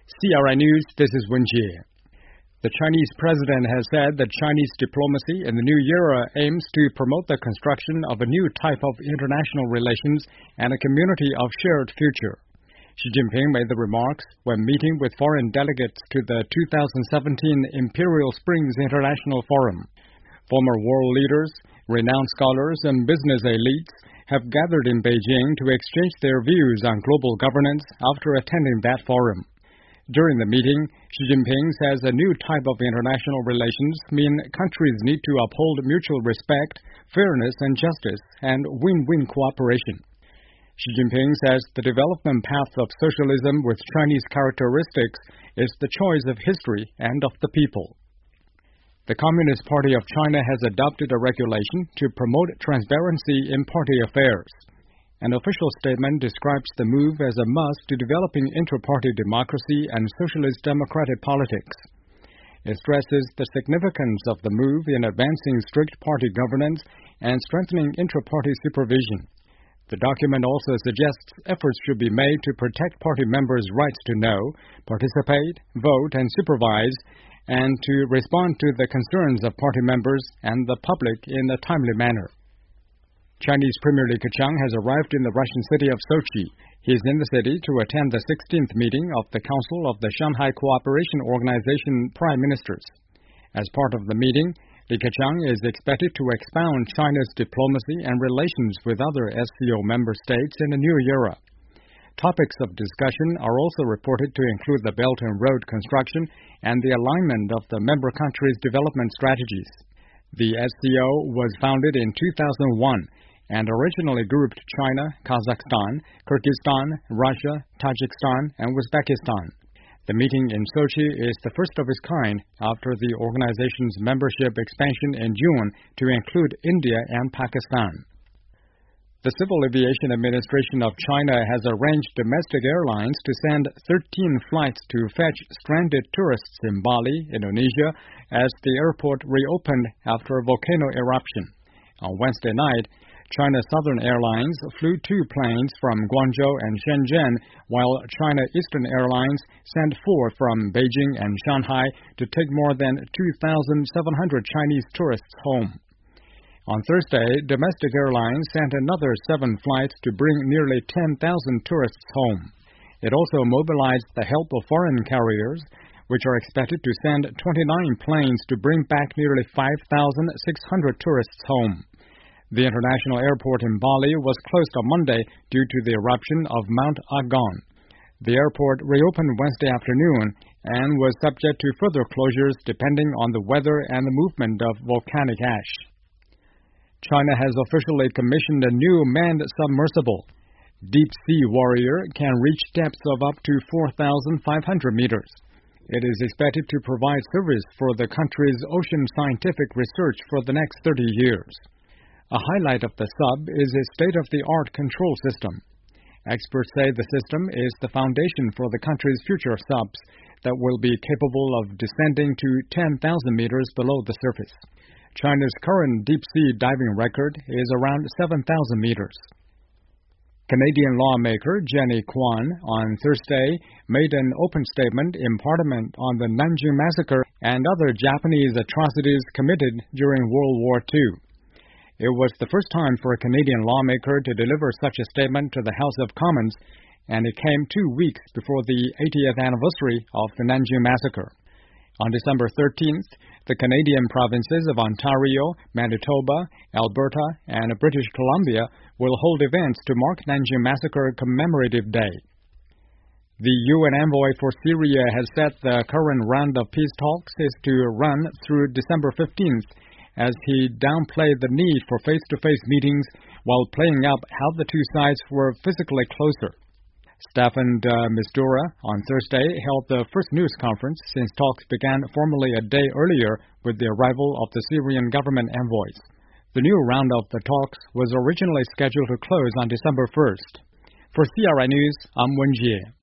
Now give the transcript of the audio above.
CRI News, this is Wen Jie. The Chinese president has said that Chinese diplomacy in the new era aims to promote the construction of a new type of international relations and a community of shared future. Xi Jinping made the remarks when meeting with foreign delegates to the 2017 Imperial Springs International Forum. Former world leaders, renowned scholars, and business elites have gathered in Beijing to exchange their views on global governance after attending that forum. During the meeting, Xi Jinping says a new type of international relations mean countries need to uphold mutual respect, fairness and justice, and win-win cooperation. Xi Jinping says the development path of socialism with Chinese characteristics is the choice of history and of the people. The Communist Party of China has adopted a regulation to promote transparency in party affairs. An official statement describes the move as a must to developing inter-party democracy and socialist democratic politics. It stresses the significance of the move in advancing strict party governance and strengthening intra-party supervision. The document also suggests efforts should be made to protect party members' rights to know, participate, vote, and supervise, and to respond to the concerns of party members and the public in a timely manner. Chinese Premier Li Keqiang has arrived in the Russian city of Sochi. He is in the city to attend the 16th meeting of the Council of the Shanghai Cooperation Organization Prime Ministers. As part of the meeting, Li Keqiang is expected to expound China's diplomacy and relations with other SCO member states in the new era. Topics of discussion are also reported to include the Belt and Road construction and the alignment of the member countries' development strategies. The SCO was founded in 2001 and originally grouped China, Kazakhstan, Kyrgyzstan, Russia, Tajikistan, and Uzbekistan. The meeting in Sochi is the first of its kind after the organization's membership expansion in June to include India and Pakistan. The Civil Aviation Administration of China has arranged domestic airlines to send 13 flights to fetch stranded tourists in Bali, Indonesia, as the airport reopened after a volcano eruption. On Wednesday night, China Southern Airlines flew 2 planes from Guangzhou and Shenzhen, while China Eastern Airlines sent 4 from Beijing and Shanghai to take more than 2,700 Chinese tourists home. On Thursday, domestic airlines sent another 7 flights to bring nearly 10,000 tourists home. It also mobilized the help of foreign carriers, which are expected to send 29 planes to bring back nearly 5,600 tourists home. The international airport in Bali was closed on Monday due to the eruption of Mount Agon. The airport reopened Wednesday afternoon and was subject to further closures depending on the weather and the movement of volcanic ash. China has officially commissioned a new manned submersible. Deep Sea Warrior can reach depths of up to 4,500 meters. It is expected to provide service for the country's ocean scientific research for the next 30 years. A highlight of the sub is its state-of-the-art control system. Experts say the system is the foundation for the country's future subs that will be capable of descending to 10,000 meters below the surface. China's current deep-sea diving record is around 7,000 meters. Canadian lawmaker Jenny Kwan on Thursday made an open statement in Parliament on the Nanjing Massacre and other Japanese atrocities committed during World War II. It was the first time for a Canadian lawmaker to deliver such a statement to the House of Commons, and it came 2 weeks before the 80th anniversary of the Nanjing Massacre. On December 13th, the Canadian provinces of Ontario, Manitoba, Alberta, and British Columbia will hold events to mark Nanjing Massacre Commemorative Day. The UN envoy for Syria has said the current round of peace talks is to run through December 15th, as he downplayed the need for face-to-face meetings while playing up how the two sides were physically closer. Staffan de Mistura on Thursday held the first news conference since talks began formally a day earlier with the arrival of the Syrian government envoys. The new round of the talks was originally scheduled to close on December 1st. For CRI News, I'm Wen Jie.